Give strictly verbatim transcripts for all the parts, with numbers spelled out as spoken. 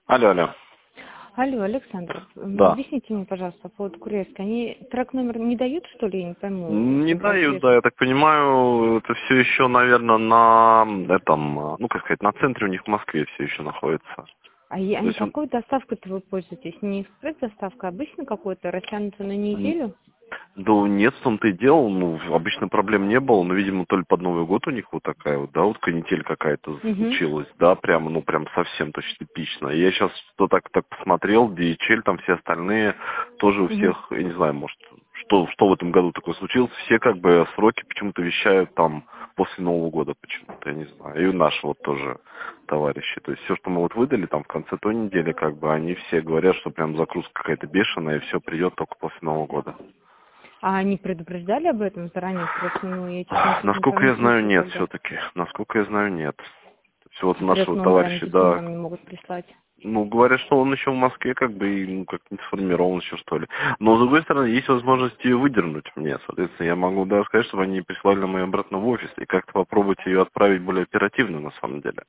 Алло, алло. Алло, Александр, м, Да. объясните мне, пожалуйста, по поводу курьерской. Они трек номер не дают, что ли, я не пойму, Не если дают, конкретно. да, я так понимаю, это все еще, наверное, на этом, а, ну, как сказать, на центре у них в Москве все еще находится. А я- То они есть он, какой доставкой-то вы пользуетесь? Не экспресс-доставка, а обычно какой-то, растянуто на м, неделю? да нет, в том-то и дело, ну, обычно проблем не было, но, видимо, то ли под Новый год у них вот такая вот, да, вот канитель какая-то Угу. случилась, да, прямо, ну, прям совсем точно типично. И я сейчас что так, так посмотрел, ди эйч эл, там все остальные, тоже у Угу. всех, я не знаю, может, что, что в этом году такое случилось, все как бы сроки почему-то вещают там после Нового года почему-то, я не знаю. И у нашего вот тоже товарищи. То есть все, что мы вот выдали там в конце той недели, как бы они все говорят, что прям загрузка какая-то бешеная, и все придет только после Нового года. А они предупреждали об этом заранее? Просто, ну, я, честно, сейчас Насколько не я знаю, слышу нет тогда. все-таки. Насколько я знаю, нет. То есть вот нашего Стресс-номер они товарища, почему да, вам не могут прислать? ну, говорят, что он еще в Москве, как бы, и, ну, как не сформирован еще, что ли. Но, с другой стороны, есть возможность ее выдернуть мне. Соответственно, я могу даже сказать, чтобы они прислали нам ее обратно в офис и как-то попробовать ее отправить более оперативно, на самом деле.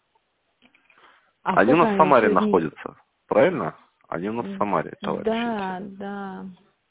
А Они у сколько нас в они Самаре еще дней? находятся, правильно? Они у нас в М, Самаре, товарищи эти. Да, да.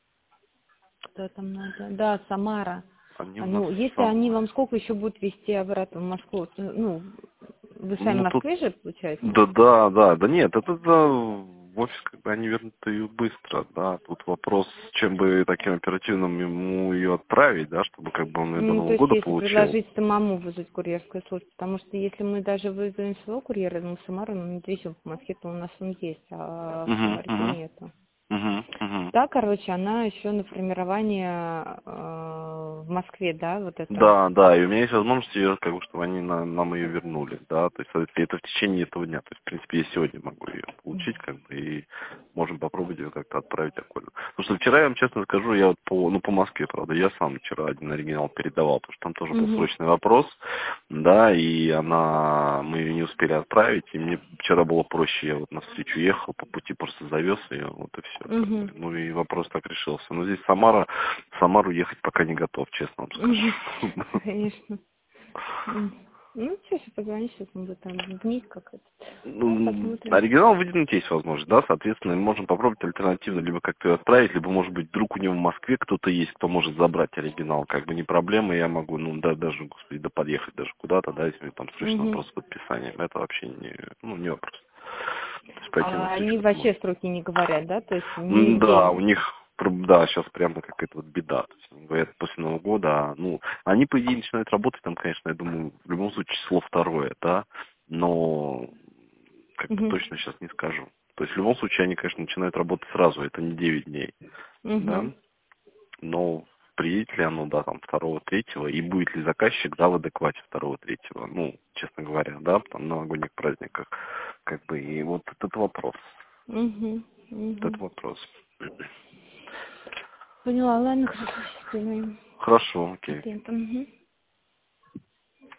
Что там надо? Да, Самара. Они А, у нас Ну, в если они Самаре. вам сколько еще будут везти обратно в Москву? Т- Ну, вы сами в Ну, тут Москве же, получается? да, да, да, да нет, это да, в офис как бы они вернут ее быстро, да. Тут вопрос, чем бы таким оперативным ему ее отправить, да, чтобы как бы он ее до Ну, то Нового есть, года если получил. предложить самому вызвать курьерскую службу, потому что если мы даже вызовем своего курьера, ну, Самару, ну, не везем в Москве, то у нас он есть, а в Угу, Самаре-то угу, нету. угу, угу. Да, короче, она еще на формирование э, в Москве, да, вот это. Да, да, и у меня есть возможность ее, как бы, чтобы они на- нам ее вернули, да, то есть соответственно, это в течение этого дня, то есть, в принципе, я сегодня могу ее получить, как бы, и можем попробовать ее как-то отправить окольно. Потому что вчера, я вам честно скажу, я вот по, ну, по Москве, правда, я сам вчера один оригинал передавал, потому что там тоже был Угу. срочный вопрос, да, и она, мы ее не успели отправить, и мне вчера было проще, я вот навстречу ехал, по пути просто завез ее, вот и все, как Угу. бы. Ну и вопрос так решился. Но здесь Самара, в Самару ехать пока не готов, честно вам Угу. скажу. Конечно. М. Ну, сейчас я позвоню, сейчас он будет там дней как это. Ну, Ну, посмотрим. оригинал выдвинуть есть возможность, да, соответственно, мы можем попробовать альтернативно, либо как-то ее отправить, либо, может быть, вдруг у него в Москве кто-то есть, кто может забрать оригинал, как бы не проблема, я могу, ну, да, даже, господи, да подъехать даже куда-то, да, если там срочно Угу. вопрос с подписанием, это вообще не, ну, не вопрос. То есть пойти А они навстречу это вообще можно. сроки не говорят, да? То есть М, Да, нигде. у них, прям, да, сейчас прямо какая-то вот беда. То есть, они говорят, после Нового года, а, ну, они, по идее, начинают работать, там, конечно, я думаю, в любом случае число второе, да, но как-то Угу. точно сейчас не скажу. То есть, в любом случае, они, конечно, начинают работать сразу, это не девять дней, да, Угу. но приедет ли оно, да, там, второго, третьего, и будет ли заказчик, да, в адеквате второго, третьего, ну, честно говоря, да, там, на новогодних праздниках, как бы, и вот этот вопрос, Угу. этот Угу. вопрос. Поняла, ладно, хорошо, сейчас позвоним Хорошо, окей. клиентам. Угу.